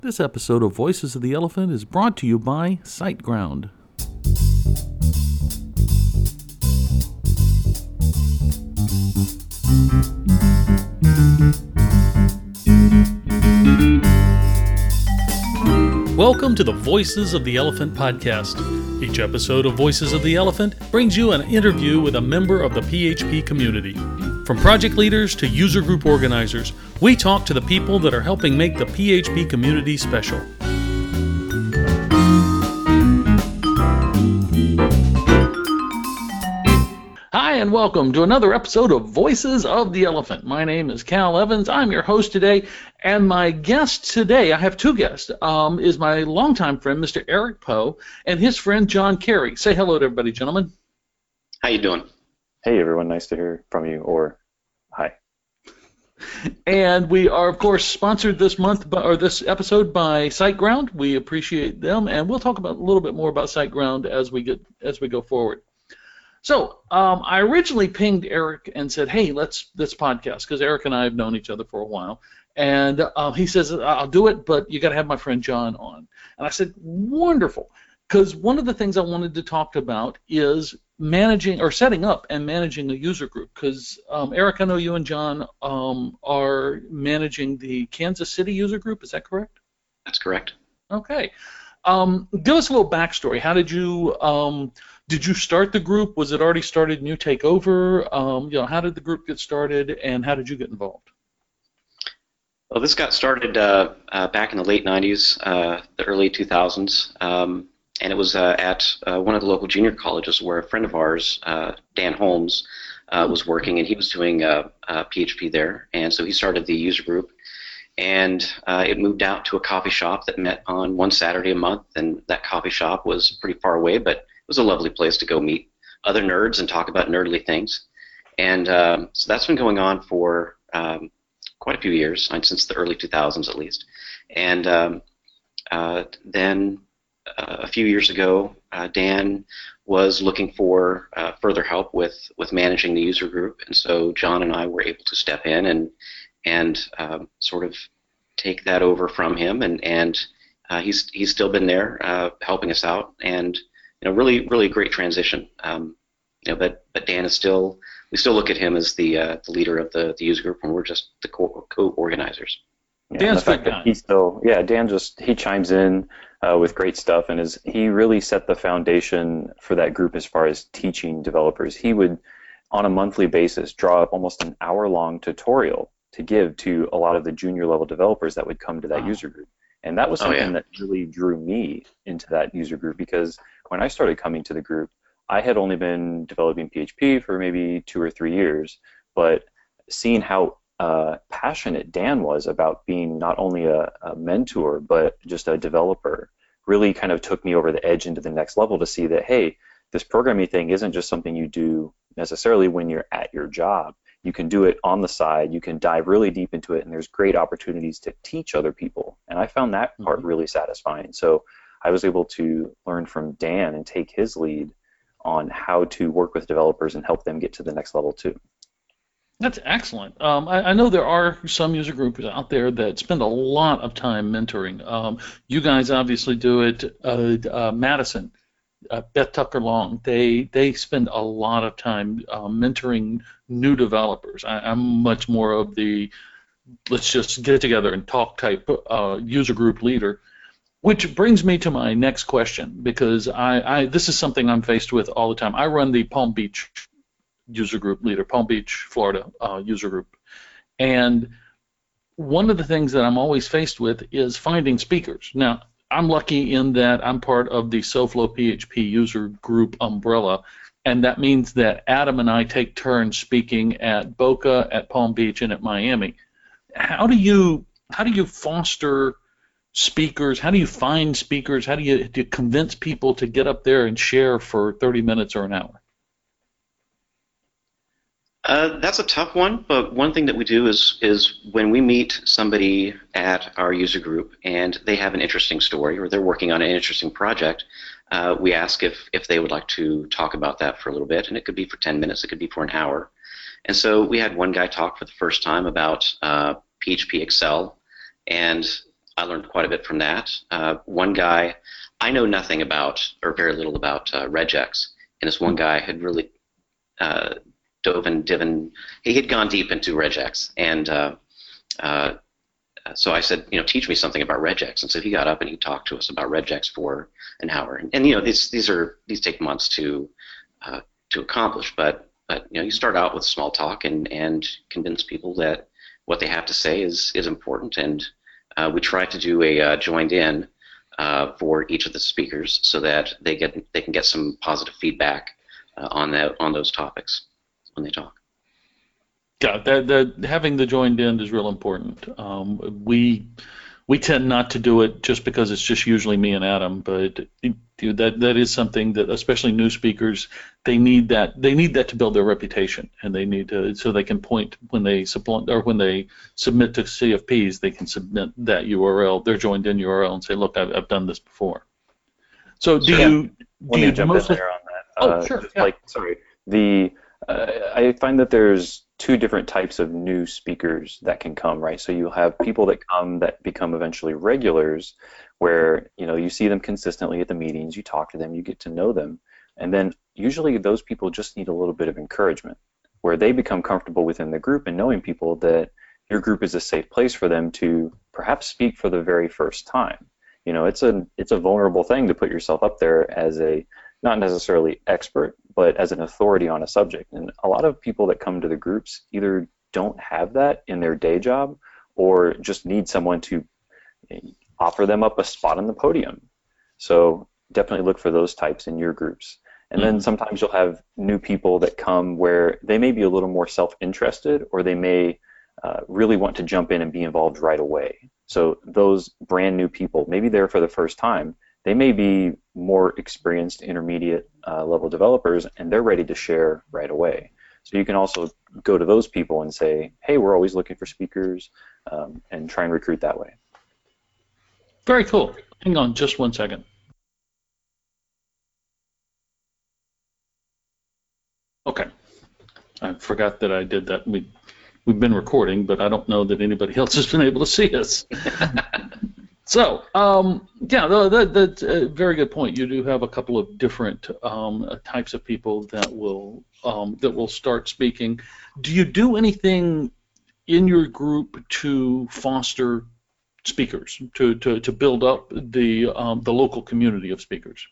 This episode of Voices of the Elephant is brought to you by SiteGround. Welcome to the Voices of the Elephant podcast. Each episode of Voices of the Elephant brings you an interview with a member of the PHP community. From project leaders to user group organizers, we talk to the people that are helping make the PHP community special. Hi, and welcome to another episode of Voices of the Elephant. My name is Cal Evans. I'm your host today, and my guest today, I have two guests, is my longtime friend, Mr. Eric Poe, and his friend, John Carey. Say hello to everybody, gentlemen. How you doing? Hey, everyone. Nice to hear from you, or hi. And we are, of course, sponsored this this episode by SiteGround. We appreciate them, and we'll talk about a little bit more about SiteGround as we go forward. So I originally pinged Eric and said, "Hey, let's podcast," because Eric and I have known each other for a while. And he says, "I'll do it, but you got to have my friend John on." And I said, "Wonderful," because one of the things I wanted to talk about is managing or setting up and managing a user group. Because Eric, I know you and John are managing the Kansas City user group. Is that correct? That's correct. Okay. Give us a little backstory. How did you start the group? Was it already started and you take over? How did the group get started, and how did you get involved? Well, this got started back in the late 90s, the early 2000s, and it was at one of the local junior colleges where a friend of ours, Dan Holmes, was working, and he was doing PHP there, and so he started the user group, and it moved out to a coffee shop that met on one Saturday a month, and that coffee shop was pretty far away, but it was a lovely place to go meet other nerds and talk about nerdly things, and so that's been going on for quite a few years, since the early 2000s at least. And then a few years ago, Dan was looking for further help with managing the user group, and so John and I were able to step in and sort of take that over from him, and he's still been there helping us out, and really great transition. But Dan is still. We still look at him as the leader of the user group, and we're just the co-organizers. Yeah, Dan's the guy. Dan he chimes in with great stuff, and he really set the foundation for that group as far as teaching developers. He would, on a monthly basis, draw up almost an hour-long tutorial to give to a lot of the junior level developers that would come to that user group. And that was something that really drew me into that user group, because when I started coming to the group, I had only been developing PHP for maybe 2 or 3 years, but seeing how passionate Dan was about being not only a mentor, but just a developer, really kind of took me over the edge into the next level to see that, hey, this programming thing isn't just something you do necessarily when you're at your job. You can do it on the side, you can dive really deep into it, and there's great opportunities to teach other people. And I found that part really satisfying. So I was able to learn from Dan and take his lead on how to work with developers and help them get to the next level too. That's excellent. I know there are some user groups out there that spend a lot of time mentoring. You guys obviously do it. Madison, Beth Tucker Long, they spend a lot of time mentoring new developers. I'm much more of the let's just get together and talk type user group leader. Which brings me to my next question, because this is something I'm faced with all the time. I run the Palm Beach user group leader, Palm Beach, Florida user group. And one of the things that I'm always faced with is finding speakers. Now, I'm lucky in that I'm part of the SoFlo PHP user group umbrella, and that means that Adam and I take turns speaking at Boca, at Palm Beach, and at Miami. How do you foster speakers? How do you find speakers? How do you convince people to get up there and share for 30 minutes or an hour? That's a tough one, but one thing that we do is when we meet somebody at our user group and they have an interesting story or they're working on an interesting project, we ask if they would like to talk about that for a little bit, and it could be for 10 minutes, it could be for an hour. And so we had one guy talk for the first time about PHP Excel, and I learned quite a bit from that. One guy, I know nothing about, or very little about regex, and this one guy had really uh, he had gone deep into regex, and uh, so I said, teach me something about regex. And so he got up and he talked to us about regex for an hour. And these take months to accomplish, but you start out with small talk and convince people that what they have to say is important. And we try to do a joined in for each of the speakers so that they can get some positive feedback on those topics when they talk. Yeah, that having the joined in is real important. We tend not to do it just because it's just usually me and Adam, but that is something that especially new speakers they need that to build their reputation, and they need to so they can point when they submit to CFPs, they can submit that URL, their joined in URL, and say, look, I've done this before. So do you jump in there on that? Sure. Yeah. I find that there's two different types of new speakers that can come, right? So you have people that come that become eventually regulars, where you see them consistently at the meetings, you talk to them, you get to know them, and then usually those people just need a little bit of encouragement, where they become comfortable within the group and knowing people that your group is a safe place for them to perhaps speak for the very first time. It's a vulnerable thing to put yourself up there as a not necessarily expert, but as an authority on a subject. And a lot of people that come to the groups either don't have that in their day job or just need someone to offer them up a spot on the podium. So definitely look for those types in your groups. And then sometimes you'll have new people that come where they may be a little more self-interested, or they may really want to jump in and be involved right away. So those brand new people, maybe they're for the first time, they may be more experienced intermediate level developers, and they're ready to share right away. So you can also go to those people and say, hey, we're always looking for speakers, and try and recruit that way. Very cool. Hang on just one second. Okay. I forgot that I did that. We've been recording, but I don't know that anybody else has been able to see us. So, that's a very good point. You do have a couple of different types of people that will start speaking. Do you do anything in your group to foster speakers, to build up the local community of speakers?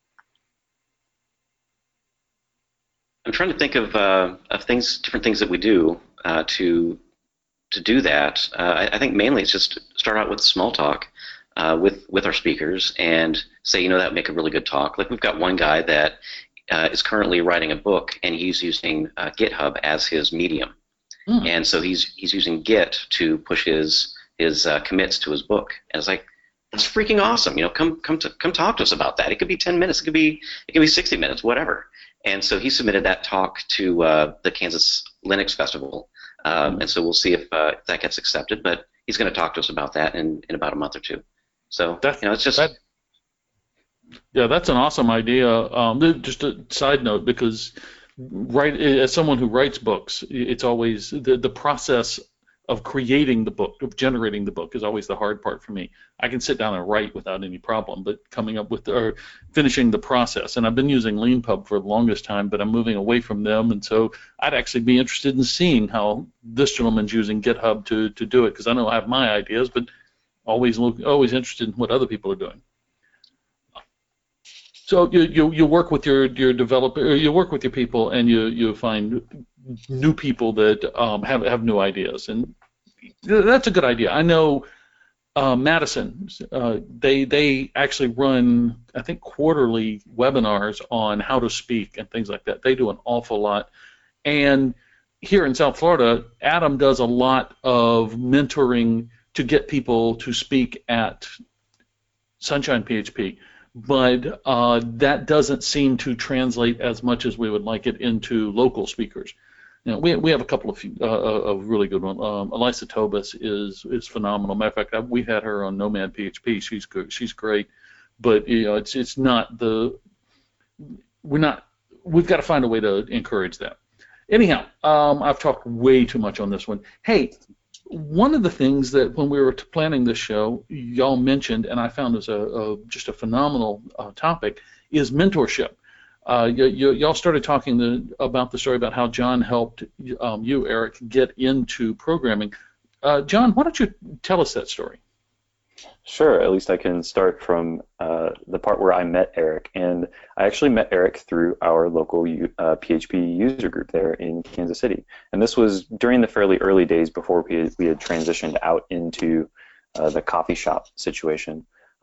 I'm trying to think of different things that we do to do that. I think mainly it's just start out with small talk with our speakers and say, that would make a really good talk. Like we've got one guy that is currently writing a book, and he's using GitHub as his medium, and so he's using Git to push his commits to his book. And it's like, that's freaking awesome. Come talk to us about that. It could be 10 minutes. It could be 60 minutes, whatever. And so he submitted that talk to the Kansas Linux Festival. And so we'll see if that gets accepted, but he's going to talk to us about that in about a month or two. So it's just that's an awesome idea. Just a side note, because as someone who writes books, it's always the process of creating the book, of generating the book, is always the hard part for me. I can sit down and write without any problem, but coming up with or finishing the process. And I've been using LeanPub for the longest time, but I'm moving away from them, and so I'd actually be interested in seeing how this gentleman's using GitHub to do it, because I know I have my ideas, but always interested in what other people are doing. So you work with your developer, you work with your people, and you find new people that have new ideas, and that's a good idea. I know Madison, they actually run, I think, quarterly webinars on how to speak and things like that. They do an awful lot, and here in South Florida, Adam does a lot of mentoring to get people to speak at Sunshine PHP. But that doesn't seem to translate as much as we would like it into local speakers. We have a couple of really good ones. Elisa Tobis is phenomenal. Matter of fact, we had her on Nomad PHP. She's good. She's great. But it's not we've got to find a way to encourage that. Anyhow, I've talked way too much on this one. Hey, One of the things that when we were planning this show, y'all mentioned, and I found as just a phenomenal topic, is mentorship. Y'all started talking about the story about how John helped you, Eric, get into programming. John, why don't you tell us that story? Sure, at least I can start from the part where I met Eric. And I actually met Eric through our local PHP user group there in Kansas City. And this was during the fairly early days before we had transitioned out into the coffee shop situation.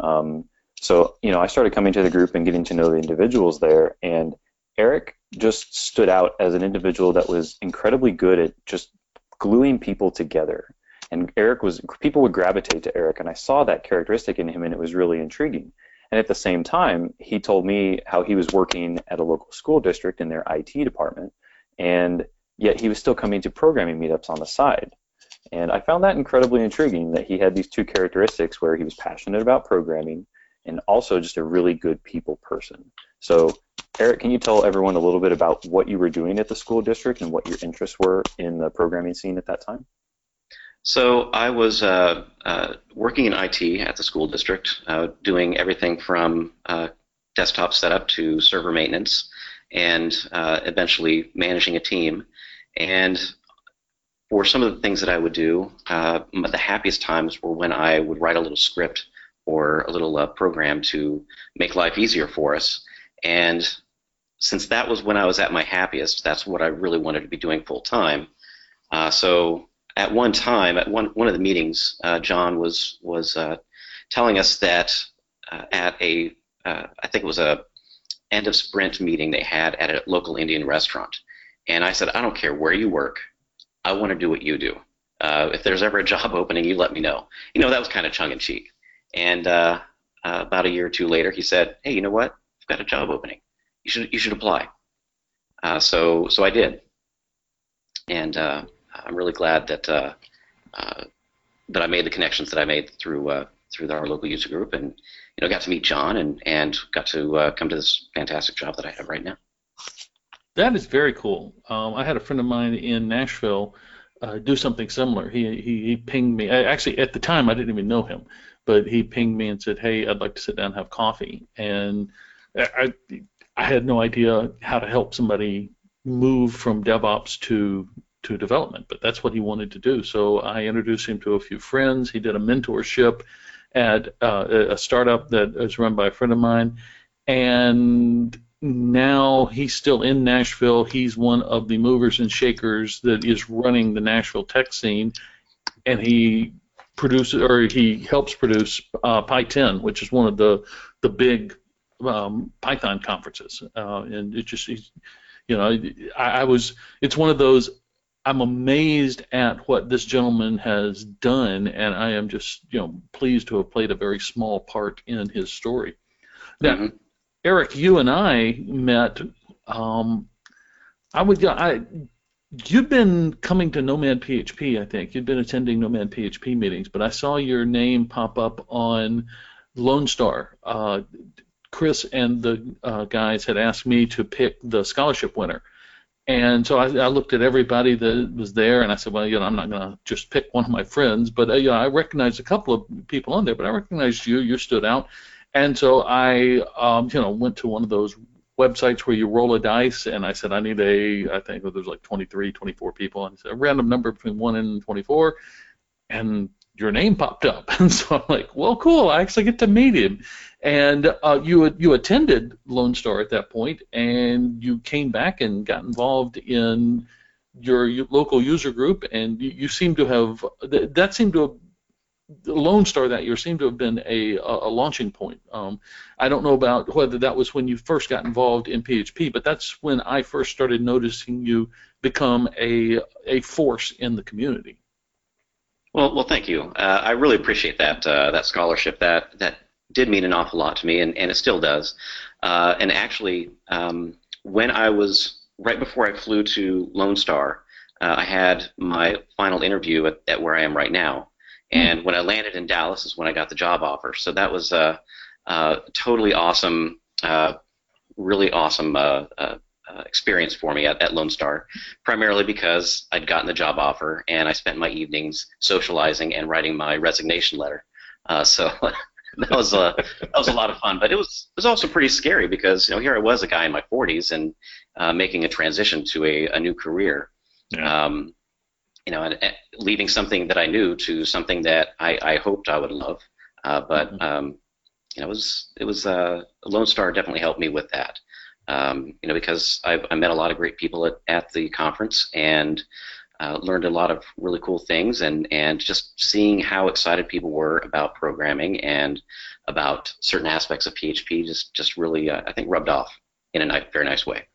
So, I started coming to the group and getting to know the individuals there. And Eric just stood out as an individual that was incredibly good at just gluing people together. And people would gravitate to Eric, and I saw that characteristic in him, and it was really intriguing. And at the same time, he told me how he was working at a local school district in their IT department, and yet he was still coming to programming meetups on the side. And I found that incredibly intriguing, that he had these two characteristics where he was passionate about programming and also just a really good people person. So, Eric, can you tell everyone a little bit about what you were doing at the school district and what your interests were in the programming scene at that time? So I was working in IT at the school district, doing everything from desktop setup to server maintenance, and eventually managing a team. And for some of the things that I would do, the happiest times were when I would write a little script or a little program to make life easier for us. And since that was when I was at my happiest, that's what I really wanted to be doing full time. So at one time, at one of the meetings, John was telling us that at I think it was a end of sprint meeting they had at a local Indian restaurant, and I said, I don't care where you work, I want to do what you do. If there's ever a job opening, you let me know. That was kind of tongue in cheek. And about a year or two later, he said, hey, you know what? I've got a job opening. You should apply. So I did, and I'm really glad that that I made the connections that I made through our local user group, and got to meet John and got to come to this fantastic job that I have right now. That is very cool. I had a friend of mine in Nashville do something similar. He pinged me. Actually, at the time, I didn't even know him, but he pinged me and said, "Hey, I'd like to sit down and have coffee." And I had no idea how to help somebody move from DevOps to development, but that's what he wanted to do. So I introduced him to a few friends. He did a mentorship at a startup that is run by a friend of mine, and now he's still in Nashville. He's one of the movers and shakers that is running the Nashville tech scene, and he helps produce PyTen, which is one of the big Python conferences, and it just it's one of those. I'm amazed at what this gentleman has done, and I am just pleased to have played a very small part in his story. Now, mm-hmm. Eric, you and I met. You'd been coming to Nomad PHP, I think. You'd been attending Nomad PHP meetings, but I saw your name pop up on Lone Star. Chris and the guys had asked me to pick the scholarship winner. And so I looked at everybody that was there, and I said, well, I'm not going to just pick one of my friends, but I recognized a couple of people on there, but I recognized you. You stood out. And so I went to one of those websites where you roll a dice, and I said, I think there's like 23, 24 people, and I said a random number between 1 and 24, and your name popped up. And so I'm like, well, cool, I actually get to meet him. And you attended Lone Star at that point, and you came back and got involved in your local user group, and you seem to have, Lone Star that year seemed to have been a launching point. I don't know about whether that was when you first got involved in PHP, but that's when I first started noticing you become a force in the community. Well, thank you. I really appreciate that scholarship. That did mean an awful lot to me, and it still does. And actually, when I was right before I flew to Lone Star, I had my final interview at where I am right now. And when I landed in Dallas is when I got the job offer. So that was a totally awesome, really awesome experience for me at Lone Star, primarily because I'd gotten the job offer and I spent my evenings socializing and writing my resignation letter. So that was a lot of fun, but it was also pretty scary because here I was, a guy in my 40s, and making a transition to a new career. Yeah. And leaving something that I knew to something that I hoped I would love. But it was Lone Star definitely helped me with that. Because I met a lot of great people at the conference and learned a lot of really cool things, and just seeing how excited people were about programming and about certain aspects of PHP just really, I think, rubbed off in a very nice way.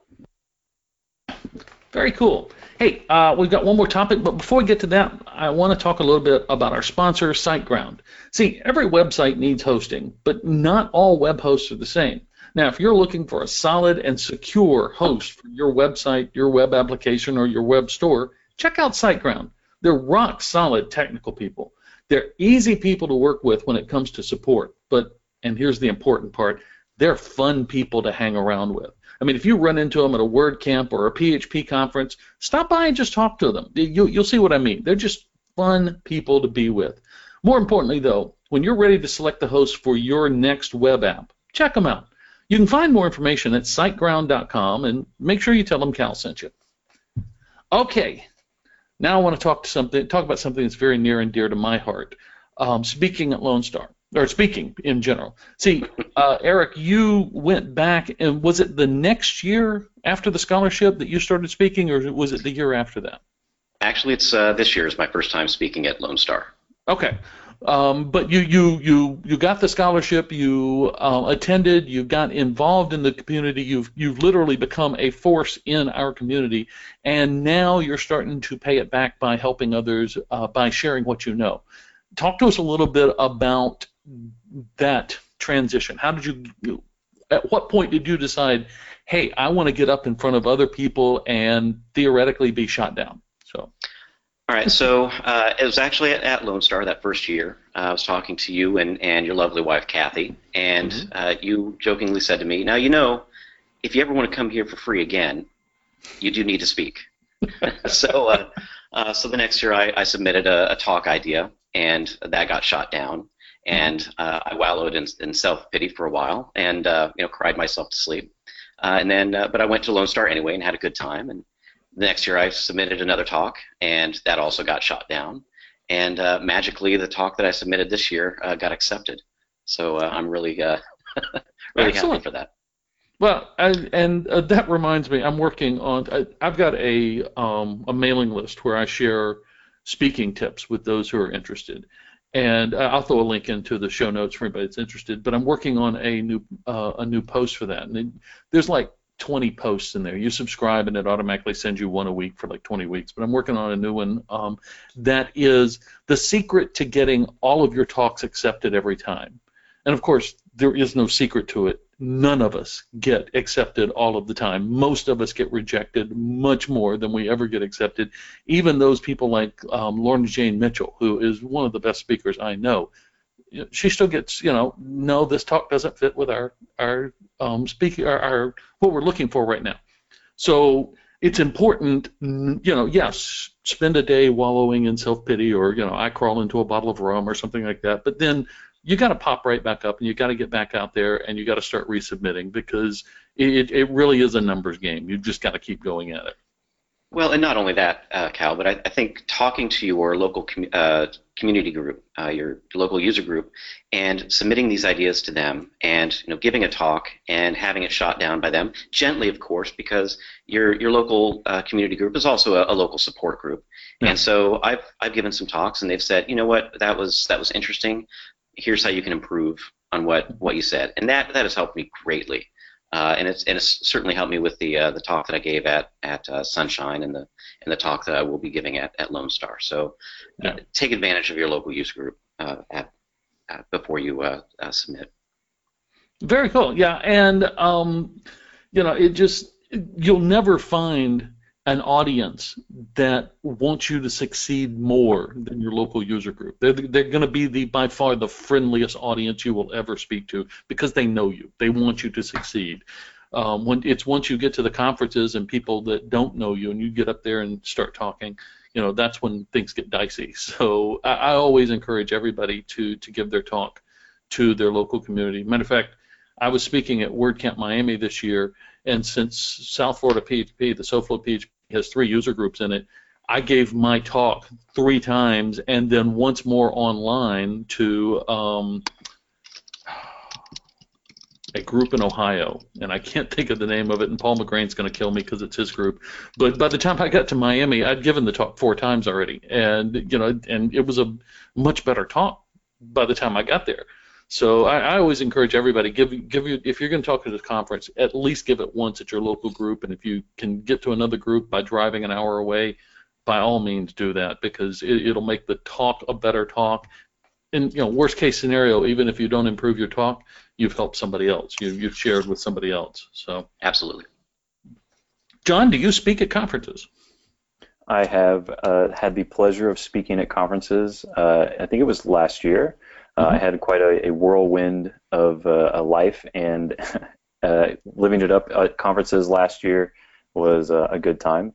Very cool. Hey, we've got one more topic, but before we get to that, I want to talk a little bit about our sponsor, SiteGround. See, every website needs hosting, but not all web hosts are the same. Now, if you're looking for a solid and secure host for your website, your web application, or your web store, check out SiteGround. They're rock-solid technical people. They're easy people to work with when it comes to support, but, and here's the important part, they're fun people to hang around with. I mean, if you run into them at a WordCamp or a PHP conference, stop by and just talk to them. You'll see what I mean. They're just fun people to be with. More importantly, though, when you're ready to select the host for your next web app, check them out. You can find more information at siteground.com, and make sure you tell them Cal sent you. Okay, now I want to talk about something that's very near and dear to my heart. Speaking at Lone Star. Or speaking in general. See, Eric, you went back, and was it the next year after the scholarship that you started speaking, or was it the year after that? Actually, it's this year is my first time speaking at Lone Star. Okay, but you got the scholarship, you attended, you got involved in the community, you've literally become a force in our community, and now you're starting to pay it back by helping others by sharing what you know. Talk to us a little bit about that transition. How did at what point did you decide, hey, I want to get up in front of other people and theoretically be shot down? So. All right, so it was actually at Lone Star that first year. I was talking to you and your lovely wife, Kathy, and you jokingly said to me, now, if you ever want to come here for free again, you do need to speak. So the next year I submitted a talk idea, and that got shot down. And I wallowed in self-pity for a while, and cried myself to sleep. But I went to Lone Star anyway and had a good time. And the next year I submitted another talk, and that also got shot down. And magically, the talk that I submitted this year got accepted. So I'm really happy for that. Well, and that reminds me, I'm working on. I've got a mailing list where I share speaking tips with those who are interested. And I'll throw a link into the show notes for anybody that's interested. But I'm working on a new post for that. And there's like 20 posts in there. You subscribe, and it automatically sends you one a week for like 20 weeks. But I'm working on a new one that is the secret to getting all of your talks accepted every time. And, of course, there is no secret to it. None of us get accepted all of the time. Most of us get rejected much more than we ever get accepted. Even those people like Lorna Jane Mitchell, who is one of the best speakers I know, she still gets, no, this talk doesn't fit with our speaking, what we're looking for right now. So it's important, yes, spend a day wallowing in self-pity, or, I crawl into a bottle of rum or something like that, but then you got to pop right back up, and you got to get back out there, and you got to start resubmitting, because it really is a numbers game. You've just got to keep going at it. Well, and not only that, Cal, but I think talking to your local community group, your local user group, and submitting these ideas to them, and giving a talk and having it shot down by them, gently, of course, because your local community group is also a local support group. Yeah. And so I've given some talks, and they've said, you know what, that was interesting. Here's how you can improve on what you said, and that has helped me greatly, and it's certainly helped me with the talk that I gave at Sunshine, and the talk that I will be giving at Lone Star. So take advantage of your local user group before you submit. Very cool. Yeah, and you'll never find an audience that wants you to succeed more than your local user group. They're going to be by far the friendliest audience you will ever speak to, because they know you. They want you to succeed. Once you get to the conferences and people that don't know you and you get up there and start talking, that's when things get dicey. So I always encourage everybody to give their talk to their local community. Matter of fact, I was speaking at WordCamp Miami this year, and since South Florida PHP, the SoFlo PHP has 3 user groups in it, I gave my talk 3 times and then once more online to a group in Ohio, and I can't think of the name of it, and Paul McGrain's going to kill me because it's his group. But by the time I got to Miami, I'd given the talk 4 times already, and and it was a much better talk by the time I got there. So I always encourage everybody, if you're going to talk at a conference, at least give it once at your local group, and if you can get to another group by driving an hour away, by all means do that, because it'll make the talk a better talk. And worst case scenario, even if you don't improve your talk, you've helped somebody else. You've shared with somebody else. So absolutely. John, do you speak at conferences? I have had the pleasure of speaking at conferences. I think it was last year. I had quite a whirlwind of a life, and living it up at conferences last year was a good time.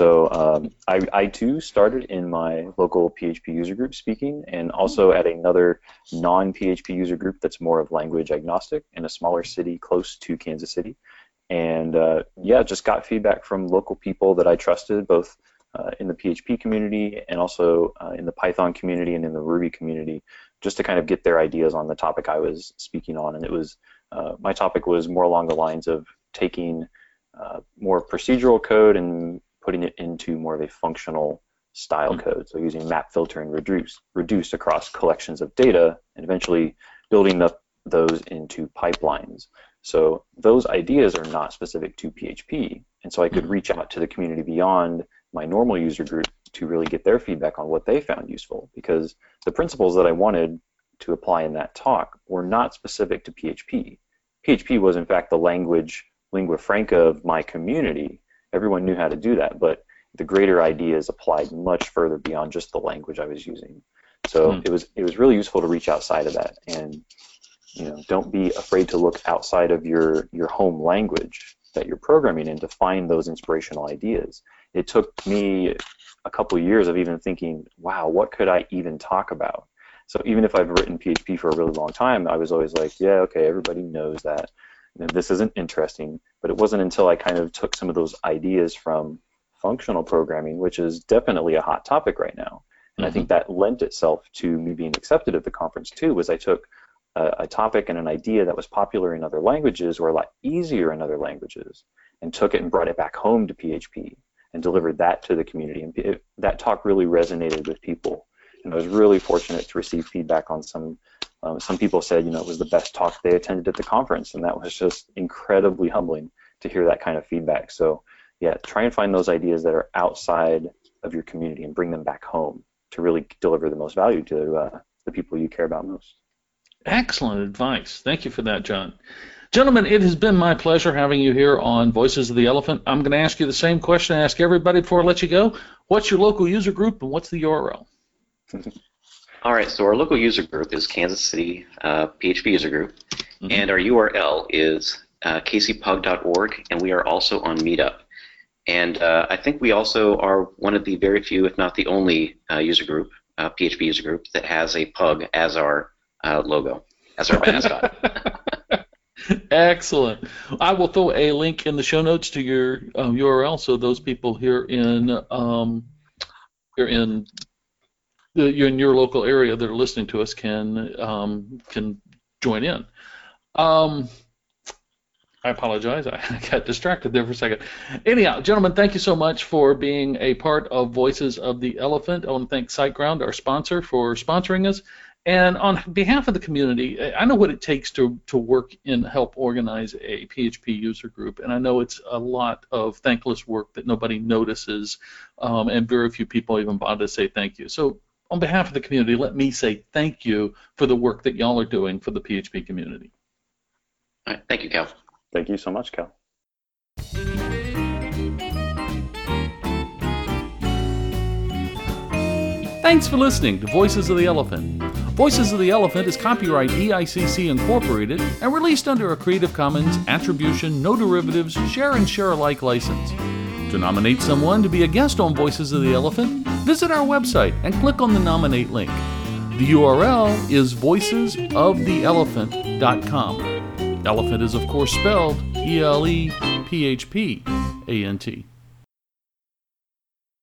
So I too started in my local PHP user group speaking, and also at another non-PHP user group that's more of language agnostic in a smaller city close to Kansas City. And just got feedback from local people that I trusted, both in the PHP community and also in the Python community and in the Ruby community, just to kind of get their ideas on the topic I was speaking on. And it was my topic was more along the lines of taking more procedural code and putting it into more of a functional style code. So using map, filter, and reduce across collections of data, and eventually building up those into pipelines. So those ideas are not specific to PHP, and so I could reach out to the community beyond my normal user group to really get their feedback on what they found useful, because the principles that I wanted to apply in that talk were not specific to PHP. PHP was in fact the lingua franca of my community. Everyone knew how to do that, but the greater ideas applied much further beyond just the language I was using. So it was really useful to reach outside of that, and don't be afraid to look outside of your home language that you're programming in to find those inspirational ideas. It took me a couple of years of even thinking, wow, what could I even talk about? So even if I've written PHP for a really long time, I was always like, yeah, okay, everybody knows that. This isn't interesting. But it wasn't until I kind of took some of those ideas from functional programming, which is definitely a hot topic right now. And I think that lent itself to me being accepted at the conference too, was I took a topic and an idea that was popular in other languages or a lot easier in other languages and took it and brought it back home to PHP and delivered that to the community. And that talk really resonated with people. And I was really fortunate to receive feedback on some people said, it was the best talk they attended at the conference, and that was just incredibly humbling to hear that kind of feedback. So yeah, try and find those ideas that are outside of your community and bring them back home to really deliver the most value to the people you care about most. Excellent advice. Thank you for that, John. Gentlemen, it has been my pleasure having you here on Voices of the Elephant. I'm going to ask you the same question I ask everybody before I let you go. What's your local user group, and what's the URL? All right, so our local user group is Kansas City PHP user group, and our URL is kcpug.org, and we are also on Meetup. And I think we also are one of the very few, if not the only user group, PHP user group, that has a pug as our logo, as our mascot. Excellent. I will throw a link in the show notes to your URL, so those people here in your local area that are listening to us can join in. I apologize. I got distracted there for a second. Anyhow, gentlemen, thank you so much for being a part of Voices of the Elephant. I want to thank SiteGround, our sponsor, for sponsoring us. And on behalf of the community, I know what it takes to work and help organize a PHP user group, and I know it's a lot of thankless work that nobody notices, and very few people even bother to say thank you. So on behalf of the community, let me say thank you for the work that y'all are doing for the PHP community. All right, thank you, Cal. Thank you so much, Cal. Thanks for listening to Voices of the Elephant. Voices of the Elephant is copyright EICC Incorporated and released under a Creative Commons Attribution, No Derivatives, Share and Share Alike license. To nominate someone to be a guest on Voices of the Elephant, visit our website and click on the Nominate link. The URL is voicesoftheelephant.com. Elephant is, of course, spelled ELEPHPANT.